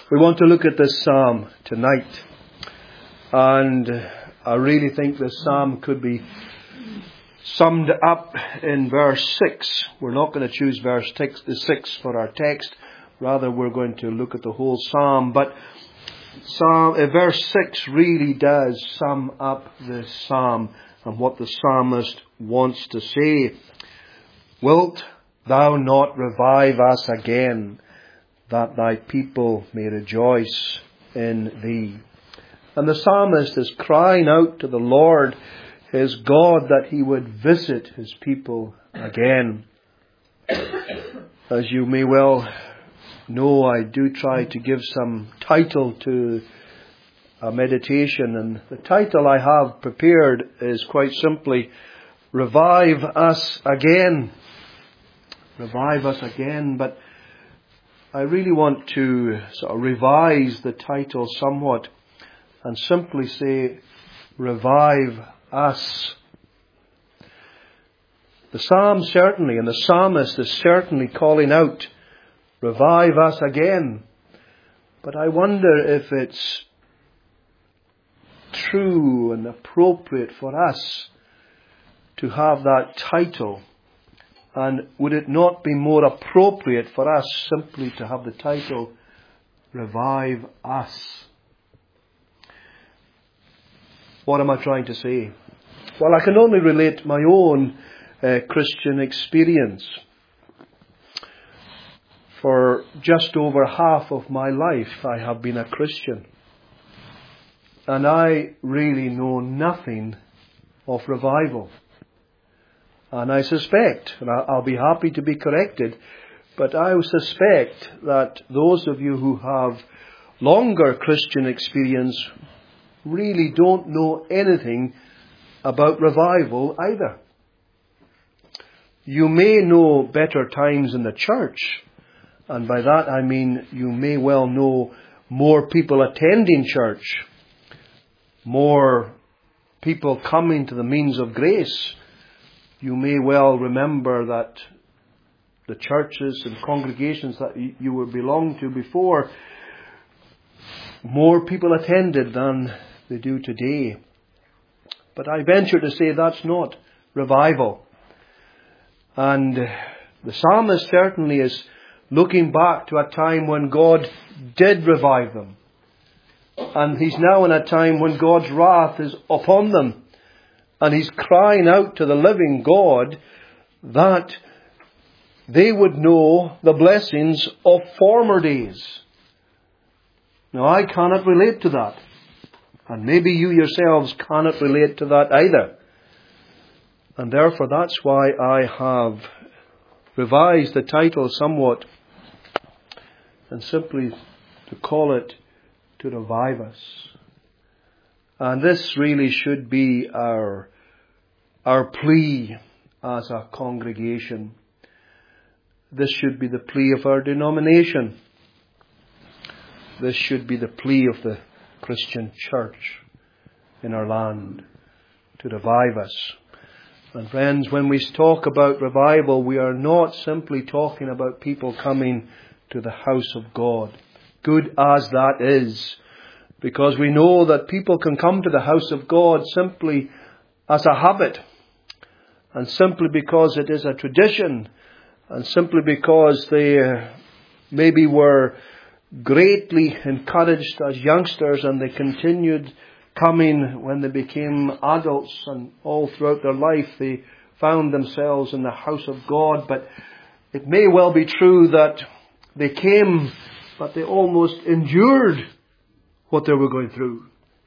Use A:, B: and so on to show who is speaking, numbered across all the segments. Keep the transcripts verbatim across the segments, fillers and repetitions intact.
A: We want to look at this psalm tonight, and I really think this psalm could be summed up in verse six. We're not going to choose verse six for our text, rather we're going to look at the whole psalm, but psalm, uh, verse six really does sum up this psalm and what the psalmist wants to say. Wilt thou not revive us again, that thy people may rejoice in thee? And the psalmist is crying out to the Lord, his God, that he would visit his people again. As you may well know, I do try to give some title to a meditation, and the title I have prepared is quite simply, Revive Us Again. Revive us again, but I really want to sort of revise the title somewhat and simply say, Revive Us. The psalm certainly, and the psalmist is certainly calling out, Revive us again. But I wonder if it's true and appropriate for us to have that title. And would it not be more appropriate for us simply to have the title, Revive Us? What am I trying to say? Well, I can only relate my own uh, Christian experience. For just over half of my life, I have been a Christian. And I really know nothing of revival. And I suspect, and I'll be happy to be corrected, but I suspect that those of you who have longer Christian experience really don't know anything about revival either. You may know better times in the church, and by that I mean you may well know more people attending church, more people coming to the means of grace. You may well remember that the churches and congregations that you would belong to before, more people attended than they do today. But I venture to say that's not revival. And the psalmist certainly is looking back to a time when God did revive them. And he's now in a time when God's wrath is upon them. And he's crying out to the living God that they would know the blessings of former days. Now, I cannot relate to that. And maybe you yourselves cannot relate to that either. And therefore, that's why I have revised the title somewhat and simply to call it To Revive Us. And this really should be our, our plea as a congregation. This should be the plea of our denomination. This should be the plea of the Christian church in our land, to revive us. And friends, when we talk about revival, we are not simply talking about people coming to the house of God, good as that is. Because we know that people can come to the house of God simply as a habit. And simply because it is a tradition. And simply because they maybe were greatly encouraged as youngsters and they continued coming when they became adults. And all throughout their life they found themselves in the house of God. But it may well be true that they came, but they almost endured what they were going through.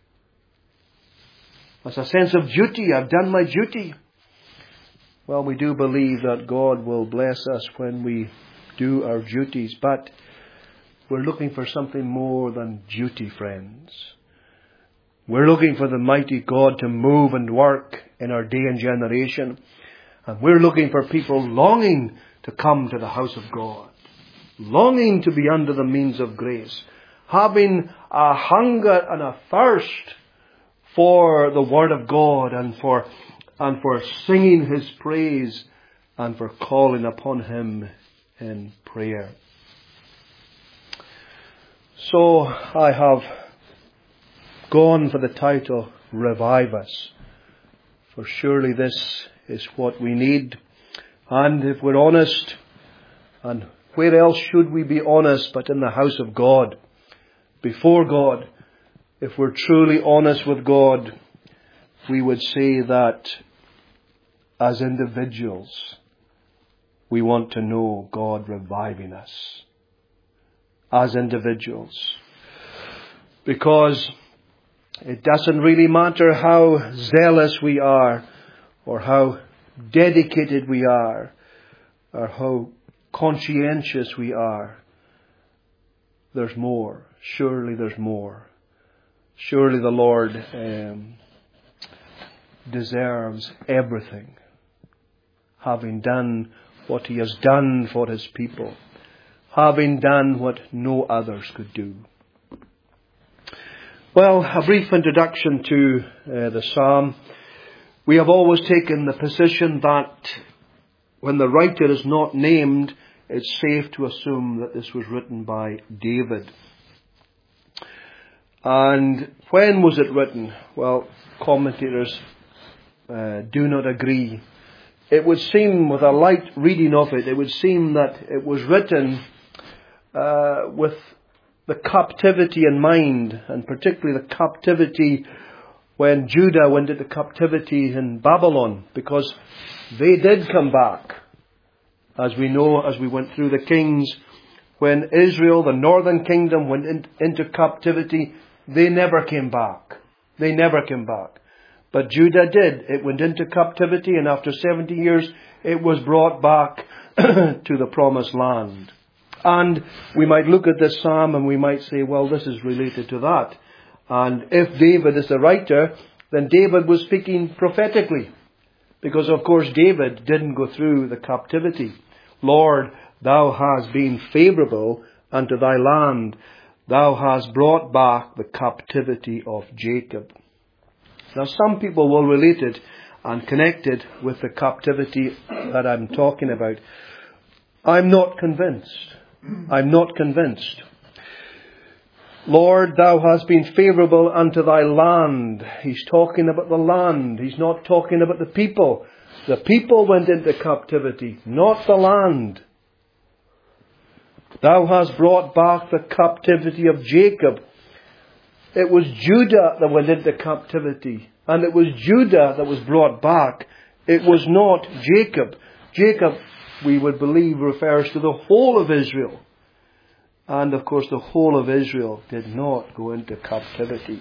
A: As a sense of duty, I've done my duty. Well, we do believe that God will bless us when we do our duties, but we're looking for something more than duty, friends. We're looking for the mighty God to move and work in our day and generation. And we're looking for people longing to come to the house of God, longing to be under the means of grace, having a hunger and a thirst for the Word of God and for and for singing His praise and for calling upon Him in prayer. So I have gone for the title, Revive Us. For surely this is what we need. And if we're honest, and where else should we be honest but in the house of God, before God? If we're truly honest with God, we would say that as individuals, we want to know God reviving us. As individuals. Because it doesn't really matter how zealous we are, or how dedicated we are, or how conscientious we are. There's more. Surely there's more. Surely the Lord um, deserves everything, having done what He has done for His people, having done what no others could do. Well, a brief introduction to uh, the Psalm. We have always taken the position that when the writer is not named, it's safe to assume that this was written by David. And when was it written? Well, commentators uh, do not agree. It would seem, with a light reading of it, it would seem that it was written uh, with the captivity in mind, and particularly the captivity when Judah went into captivity in Babylon, because they did come back. As we know, as we went through the kings, when Israel, the northern kingdom, went in, into captivity, they never came back. They never came back. But Judah did. It went into captivity, and after seventy years, it was brought back to the promised land. And we might look at this psalm and we might say, well, this is related to that. And if David is the writer, then David was speaking prophetically. Because, of course, David didn't go through the captivity. Lord, thou hast been favourable unto thy land. Thou hast brought back the captivity of Jacob. Now, some people will relate it and connect it with the captivity that I'm talking about. I'm not convinced. I'm not convinced. Lord, thou hast been favourable unto thy land. He's talking about the land. He's not talking about the people. The people went into captivity, not the land. Thou hast brought back the captivity of Jacob. It was Judah that went into captivity. And it was Judah that was brought back. It was not Jacob. Jacob, we would believe, refers to the whole of Israel. And of course the whole of Israel did not go into captivity.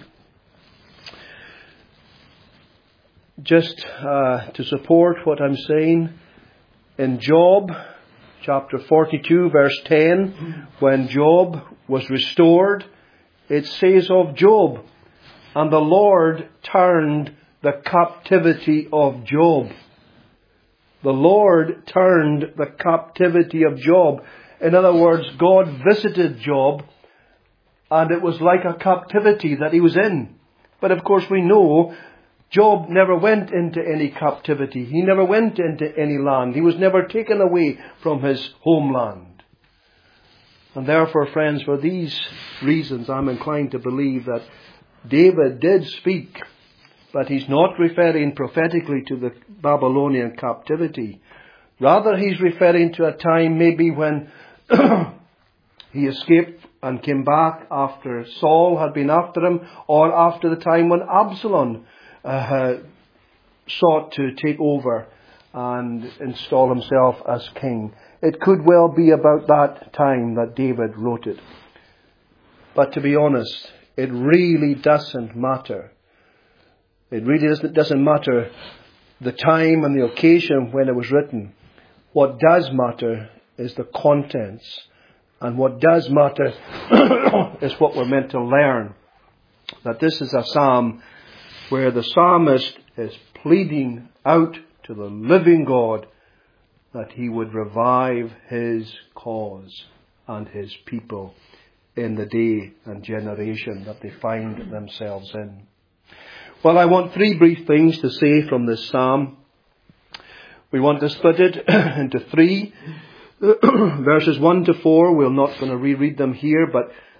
A: Just uh, to support what I'm saying, in Job chapter forty-two verse ten, when Job was restored, it says of Job, and the Lord turned the captivity of Job. The Lord turned the captivity of Job. In other words, God visited Job, and it was like a captivity that he was in. But of course we know Job never went into any captivity. He never went into any land. He was never taken away from his homeland. And therefore, friends, for these reasons, I'm inclined to believe that David did speak, but he's not referring prophetically to the Babylonian captivity. Rather, he's referring to a time maybe when he escaped and came back after Saul had been after him, or after the time when Absalom uh, sought to take over and install himself as king. It could well be about that time that David wrote it. But to be honest, it really doesn't matter. It really doesn't, doesn't matter the time and the occasion when it was written. What does matter is the contents. And what does matter is what we're meant to learn. That this is a psalm where the psalmist is pleading out to the living God that he would revive his cause and his people in the day and generation that they find themselves in. Well, I want three brief things to say from this psalm. We want to split it into three. Verses one to four, we're not going to reread them here, but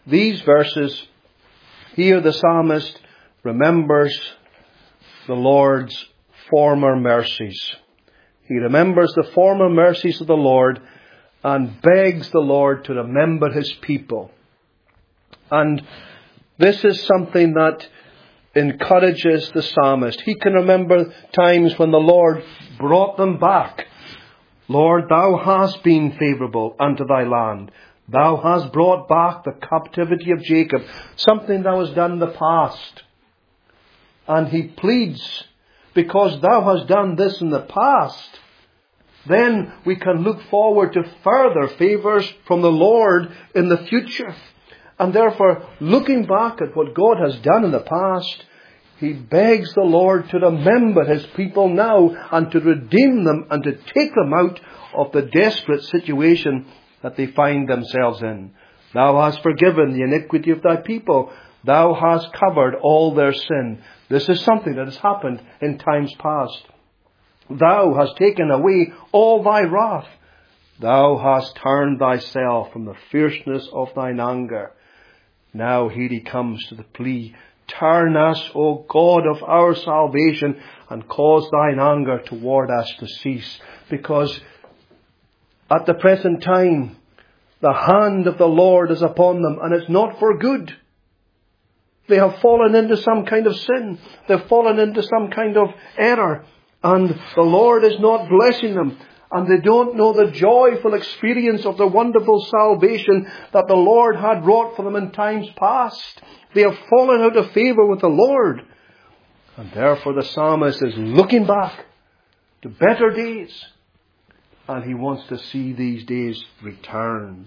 A: these verses, here the psalmist remembers the Lord's former mercies. He remembers the former mercies of the Lord and begs the Lord to remember his people. And this is something that encourages the psalmist. He can remember times when the Lord brought them back. Lord, thou hast been favourable unto thy land. Thou hast brought back the captivity of Jacob, something that was done in the past. And he pleads, because thou hast done this in the past, then we can look forward to further favours from the Lord in the future. And therefore, looking back at what God has done in the past, he begs the Lord to remember his people now and to redeem them and to take them out of the desperate situation that they find themselves in. Thou hast forgiven the iniquity of thy people. Thou hast covered all their sin. This is something that has happened in times past. Thou hast taken away all thy wrath. Thou hast turned thyself from the fierceness of thine anger. Now here he comes to the plea. Turn us, O God of our salvation, and cause thine anger toward us to cease. Because at the present time, the hand of the Lord is upon them, and it's not for good. They have fallen into some kind of sin. They've fallen into some kind of error. And the Lord is not blessing them. And they don't know the joyful experience of the wonderful salvation that the Lord had wrought for them in times past. They have fallen out of favour with the Lord. And therefore the psalmist is looking back to better days. And he wants to see these days return.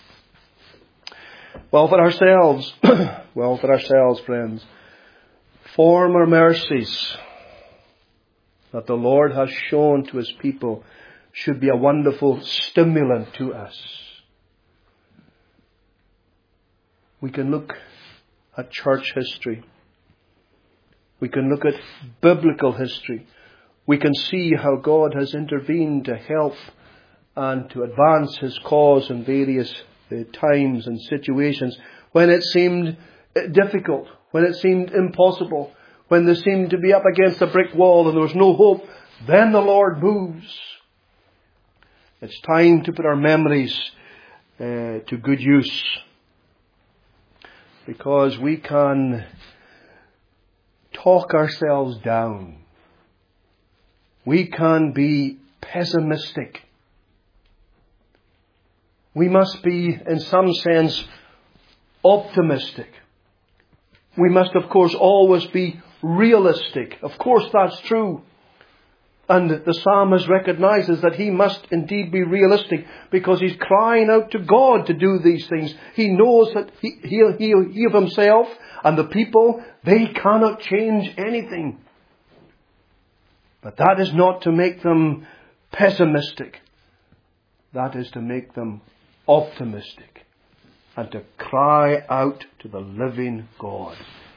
A: Well, for ourselves, well, for ourselves, friends, former mercies that the Lord has shown to his people should be a wonderful stimulant to us. We can look at church history. We can look at biblical history. We can see how God has intervened to help and to advance his cause in various uh, times and situations when it seemed difficult, when it seemed impossible, when they seemed to be up against a brick wall and there was no hope. Then the Lord moves. It's time to put our memories uh, to good use, because we can talk ourselves down. We can be pessimistic. We must be, in some sense, optimistic. We must, of course, always be realistic. Of course, that's true. And the psalmist recognizes that he must indeed be realistic, because he's crying out to God to do these things. He knows that he, he, he, he of himself and the people, they cannot change anything. But that is not to make them pessimistic. That is to make them optimistic and to cry out to the living God.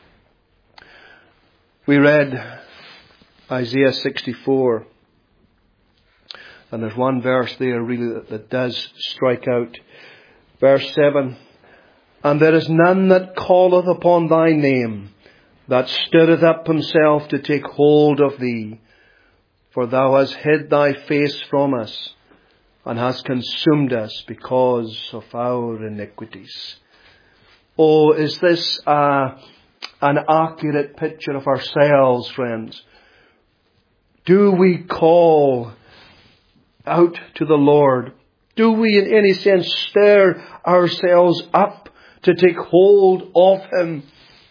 A: We read Isaiah sixty-four. And there's one verse there really that, that does strike out. Verse seven. And there is none that calleth upon thy name, that stirreth up himself to take hold of thee. For thou hast hid thy face from us, and hast consumed us because of our iniquities. Oh, is this uh, an accurate picture of ourselves, friends? Do we call out to the Lord? Do we in any sense stir ourselves up to take hold of him?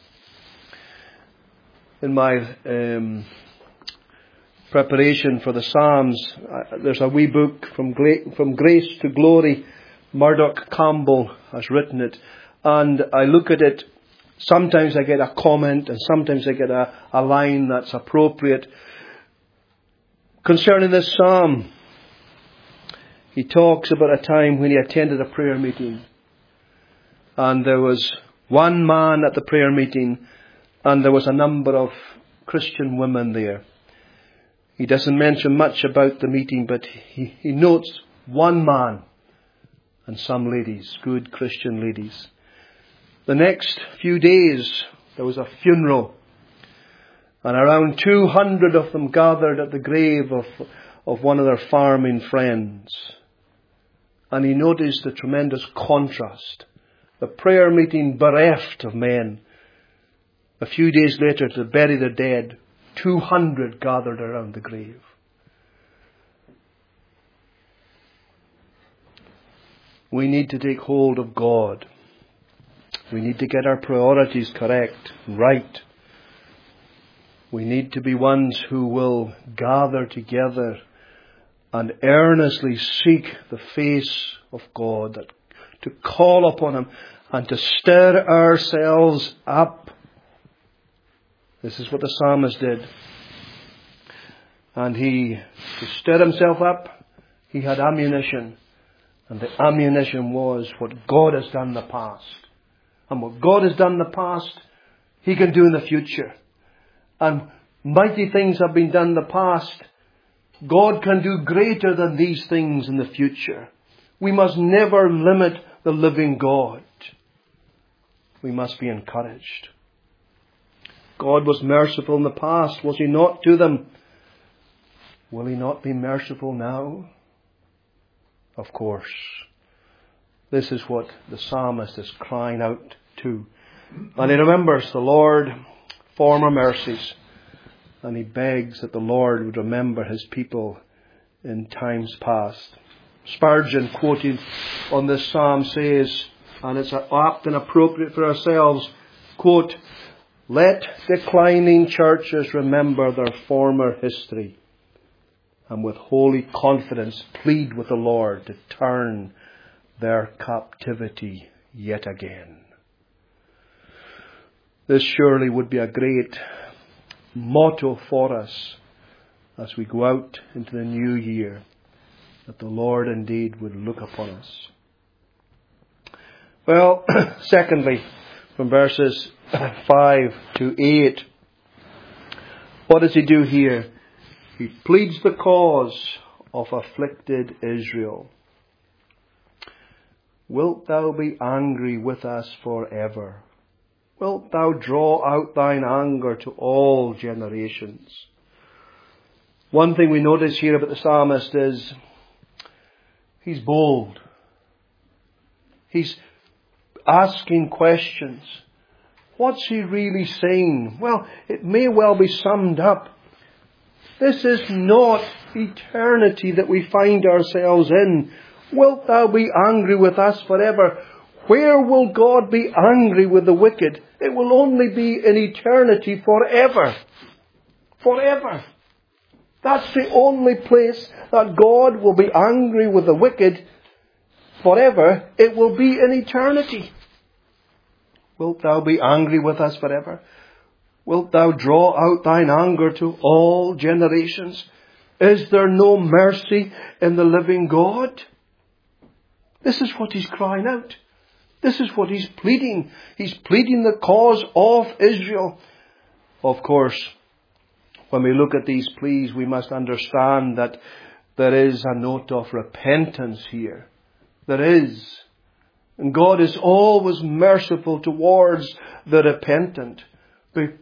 A: In my um, preparation for the Psalms, uh, there's a wee book, From, Gra- From Grace to Glory. Murdoch Campbell has written it. And I look at it. Sometimes I get a comment and sometimes I get a, a line that's appropriate. Concerning this psalm, he talks about a time when he attended a prayer meeting. And there was one man at the prayer meeting, and there was a number of Christian women there. He doesn't mention much about the meeting, but he, he notes one man and some ladies, good Christian ladies. The next few days, there was a funeral. And around two hundred of them gathered at the grave of, of one of their farming friends. And he noticed the tremendous contrast. The prayer meeting bereft of men. A few days later, to bury the dead, two hundred gathered around the grave. We need to take hold of God. We need to get our priorities correct, right. We need to be ones who will gather together and earnestly seek the face of God, that to call upon Him and to stir ourselves up. This is what the psalmist did. And he, to stir himself up, he had ammunition. And the ammunition was what God has done in the past. And what God has done in the past, He can do in the future. And mighty things have been done in the past. God can do greater than these things in the future. We must never limit the living God. We must be encouraged. God was merciful in the past, was He not to them? Will He not be merciful now? Of course. This is what the psalmist is crying out to. And he remembers the Lord, former mercies. And he begs that the Lord would remember His people in times past. Spurgeon, quoting on this psalm, says, and it's apt and appropriate for ourselves, quote, "Let declining churches remember their former history, and with holy confidence plead with the Lord to turn their captivity yet again." This surely would be a great motto for us as we go out into the new year, that the Lord indeed would look upon us. Well, secondly, from verses five to eight, what does he do here? He pleads the cause of afflicted Israel. Wilt thou be angry with us forever? Wilt thou draw out thine anger to all generations? One thing we notice here about the psalmist is he's bold. He's asking questions. What's he really saying? Well, it may well be summed up. This is not eternity that we find ourselves in. Wilt thou be angry with us forever? Where will God be angry with the wicked? It will only be in eternity forever. Forever. That's the only place that God will be angry with the wicked forever. It will be in eternity. Wilt thou be angry with us forever? Wilt thou draw out thine anger to all generations? Is there no mercy in the living God? This is what he's crying out. This is what he's pleading. He's pleading the cause of Israel. Of course, when we look at these pleas, we must understand that there is a note of repentance here. There is. And God is always merciful towards the repentant. But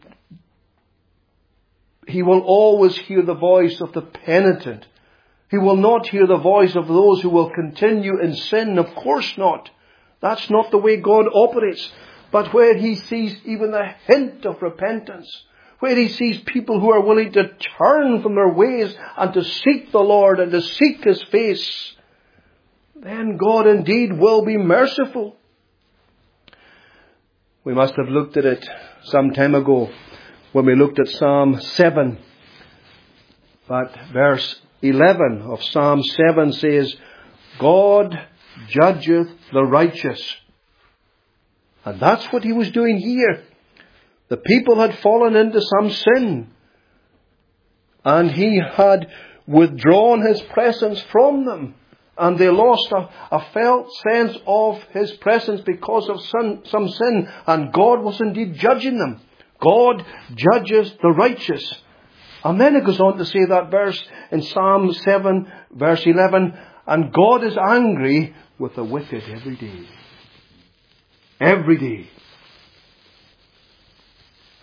A: He will always hear the voice of the penitent. He will not hear the voice of those who will continue in sin. Of course not. That's not the way God operates. But where He sees even a hint of repentance, where He sees people who are willing to turn from their ways and to seek the Lord and to seek His face, then God indeed will be merciful. We must have looked at it some time ago when we looked at Psalm seven. But verse eleven of Psalm seven says, God judgeth the righteous. And that's what He was doing here. The people had fallen into some sin. And He had withdrawn His presence from them. And they lost a, a felt sense of His presence because of some, some sin. And God was indeed judging them. God judges the righteous. And then it goes on to say that verse in Psalm seven, verse eleven, and God is angry with the wicked every day. Every day.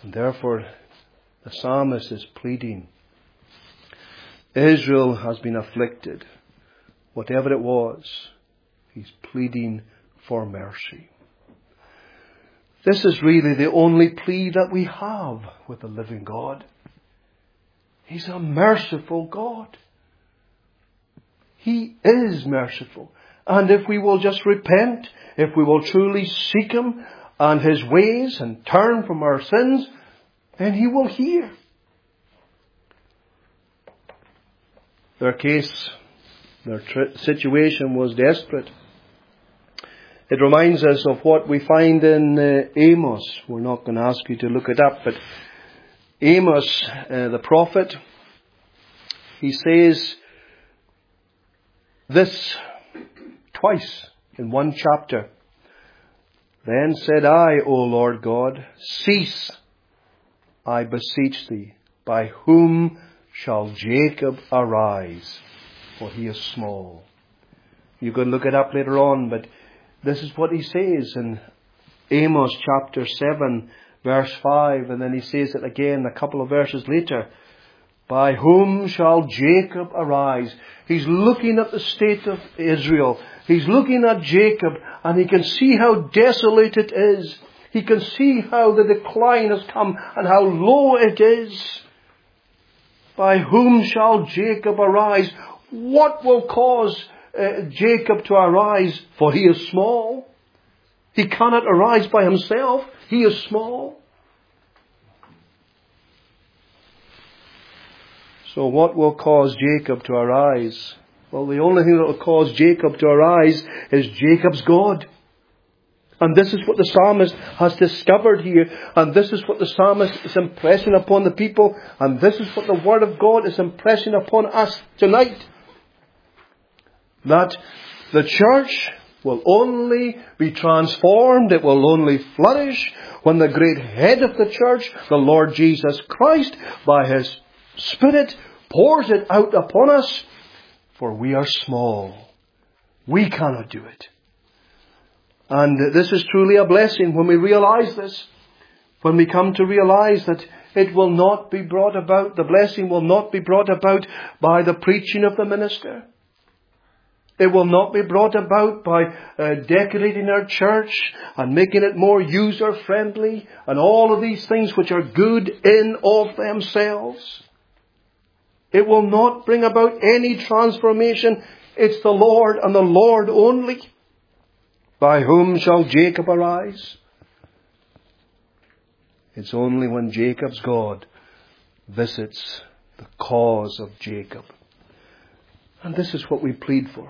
A: And therefore, the psalmist is pleading. Israel has been afflicted. Whatever it was, he's pleading for mercy. This is really the only plea that we have with the living God. He's a merciful God. He is merciful. And if we will just repent, if we will truly seek Him and His ways and turn from our sins, then He will hear. Their case, their tr- situation was desperate. It reminds us of what we find in uh, Amos. We're not going to ask you to look it up, but Amos, uh, the prophet, he says this twice in one chapter. Then said I, O Lord God, cease, I beseech thee, by whom shall Jacob arise? For he is small. You can look it up later on, but this is what he says in Amos chapter seven, verse five, and then he says it again a couple of verses later. By whom shall Jacob arise? He's looking at the state of Israel. He's looking at Jacob, and he can see how desolate it is. He can see how the decline has come and how low it is. By whom shall Jacob arise? What will cause uh, Jacob to arise? For he is small. He cannot arise by himself. He is small. So what will cause Jacob to arise? Well, the only thing that will cause Jacob to arise is Jacob's God. And this is what the psalmist has discovered here. And this is what the psalmist is impressing upon the people. And this is what the Word of God is impressing upon us tonight. That the church will only be transformed, it will only flourish when the great head of the church, the Lord Jesus Christ, by His Spirit, pours it out upon us. For we are small. We cannot do it. And this is truly a blessing when we realize this. When we come to realize that it will not be brought about, the blessing will not be brought about by the preaching of the minister. It will not be brought about by uh, decorating our church and making it more user-friendly and all of these things which are good in of themselves. It will not bring about any transformation. It's the Lord and the Lord only. By whom shall Jacob arise? It's only when Jacob's God visits the cause of Jacob. And this is what we plead for.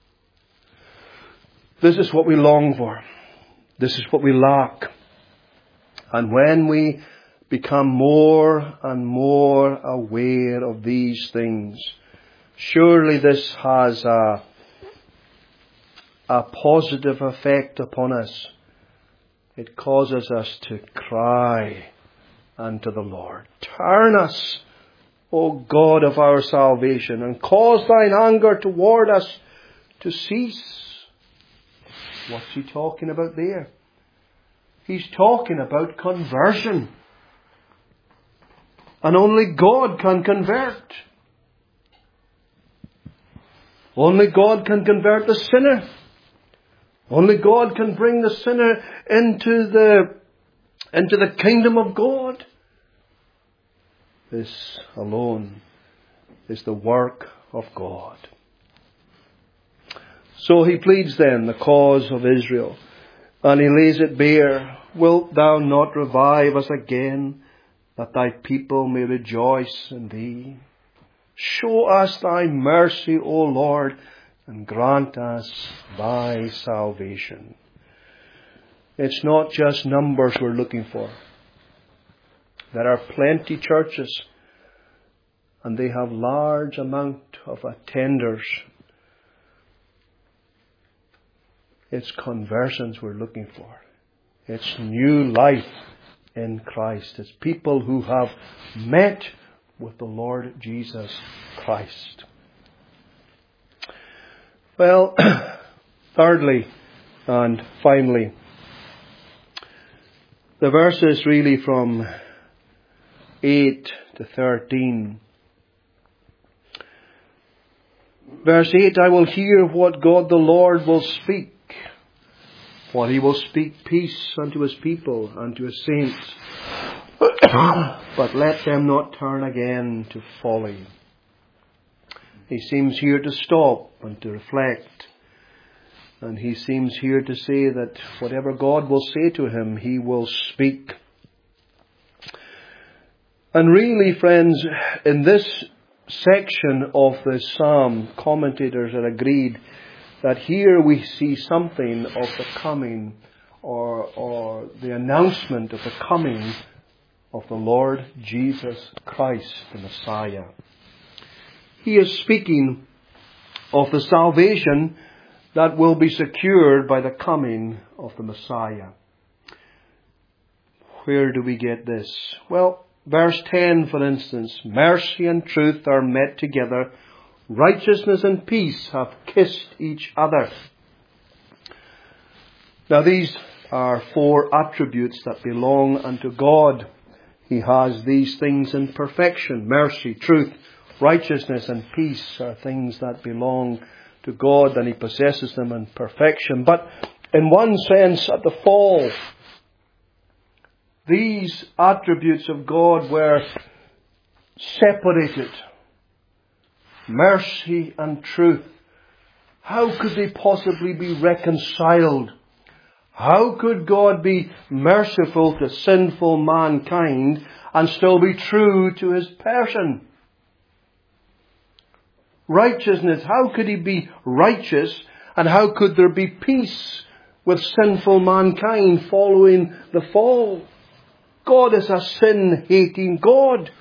A: This is what we long for. This is what we lack. And when we become more and more aware of these things, surely this has a, a positive effect upon us. It causes us to cry unto the Lord. Turn us, O God of our salvation, and cause thine anger toward us to cease. What's he talking about there? He's talking about conversion. And only God can convert. Only God can convert the sinner. Only God can bring the sinner into the, into the kingdom of God. This alone is the work of God. So he pleads then the cause of Israel, and he lays it bare. Wilt thou not revive us again, that thy people may rejoice in thee? Show us thy mercy, O Lord, and grant us thy salvation. It's not just numbers we're looking for. There are plenty churches, and they have large amount of attenders. It's conversions we're looking for. It's new life in Christ. It's people who have met with the Lord Jesus Christ. Well, thirdly and finally, the verses really from eight to thirteen. Verse eight, I will hear what God the Lord will speak. For he will speak peace unto his people and to his saints. But let them not turn again to folly. He seems here to stop and to reflect. And he seems here to say that whatever God will say to him, he will speak. And really, friends, in this section of the psalm, commentators are agreed that here we see something of the coming or, or the announcement of the coming of the Lord Jesus Christ, the Messiah. He is speaking of the salvation that will be secured by the coming of the Messiah. Where do we get this? Well, verse ten, for instance, mercy and truth are met together. Righteousness and peace have kissed each other. Now these are four attributes that belong unto God. He has these things in perfection. Mercy, truth, righteousness and peace are things that belong to God, and he possesses them in perfection. But in one sense, at the fall, these attributes of God were separated. Mercy and truth. How could they possibly be reconciled? How could God be merciful to sinful mankind and still be true to his person? Righteousness. How could he be righteous, and how could there be peace with sinful mankind following the fall? God is a sin-hating God.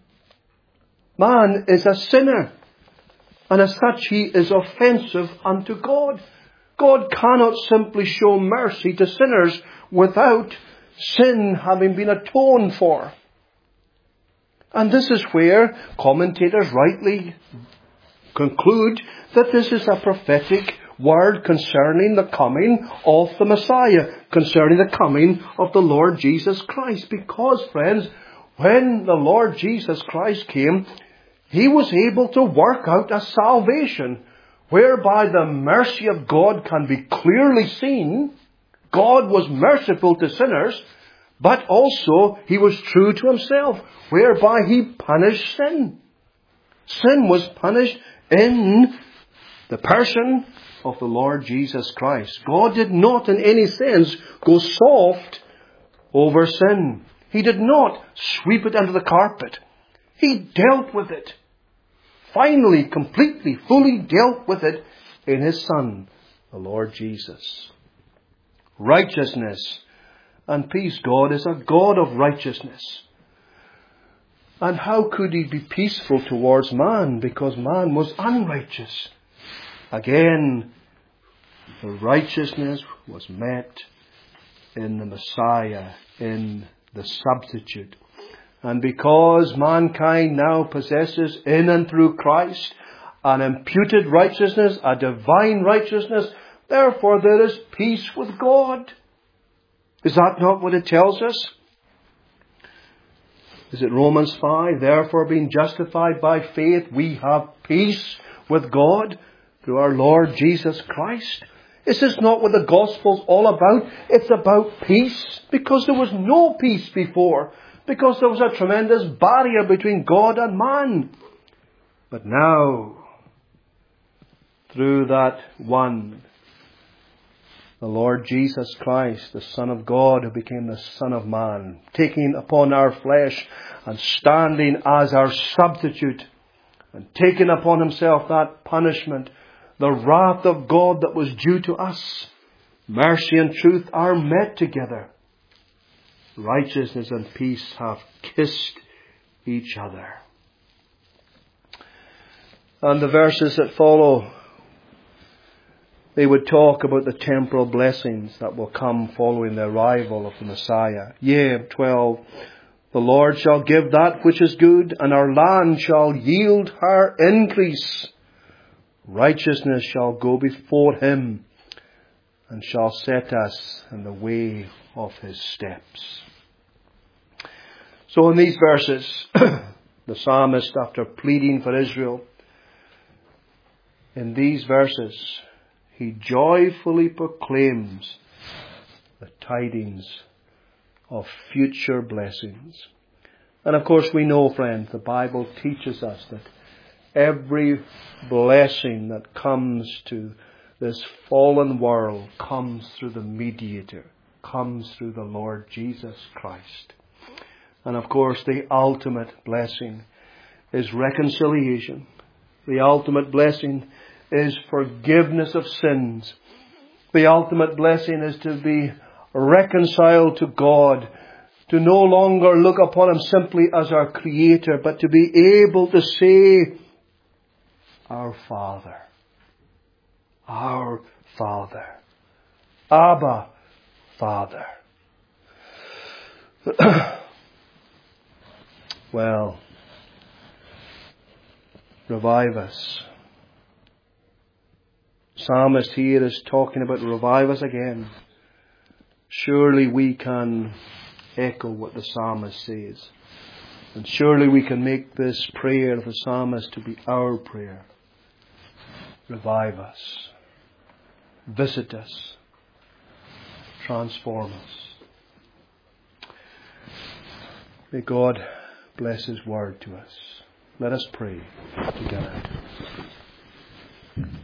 A: Man is a sinner, and as such he is offensive unto God. God cannot simply show mercy to sinners without sin having been atoned for. And this is where commentators rightly conclude that this is a prophetic word concerning the coming of the Messiah, concerning the coming of the Lord Jesus Christ. Because, friends, when the Lord Jesus Christ came, he was able to work out a salvation whereby the mercy of God can be clearly seen. God was merciful to sinners, but also he was true to himself, whereby he punished sin. Sin was punished in the person of the Lord Jesus Christ. God did not in any sense go soft over sin. He did not sweep it under the carpet. He dealt with it. Finally, completely, fully dealt with it in his Son, the Lord Jesus. Righteousness and peace. God is a God of righteousness. And how could he be peaceful towards man? Because man was unrighteous. Again, the righteousness was met in the Messiah, in the substitute. And because mankind now possesses in and through Christ an imputed righteousness, a divine righteousness, therefore there is peace with God. Is that not what it tells us? Is it Romans five? Therefore, being justified by faith, we have peace with God through our Lord Jesus Christ. Is this not what the gospel's all about? It's about peace, because there was no peace before, because there was a tremendous barrier between God and man. But now, through that one, the Lord Jesus Christ, the Son of God, who became the Son of Man, taking upon our flesh and standing as our substitute, and taking upon himself that punishment, the wrath of God that was due to us. Mercy and truth are met together. Righteousness and peace have kissed each other. And the verses that follow, they would talk about the temporal blessings that will come following the arrival of the Messiah. Yea, twelve, the Lord shall give that which is good, and our land shall yield her increase. Righteousness shall go before him, and shall set us in the way of his steps. So in these verses, the psalmist, after pleading for Israel, in these verses, he joyfully proclaims the tidings of future blessings. And of course we know, friends, the Bible teaches us that every blessing that comes to this fallen world comes through the mediator, comes through the Lord Jesus Christ. And of course the ultimate blessing is reconciliation. The ultimate blessing is forgiveness of sins. The ultimate blessing is to be reconciled to God, to no longer look upon Him simply as our Creator, but to be able to say, Our Father, our Father, Abba, Father. Well, revive us. Psalmist here is talking about revive us again. Surely we can echo what the psalmist says. And surely we can make this prayer of the psalmist to be our prayer. Revive us. Visit us. Transform us. May God bless His word to us. Let us pray together.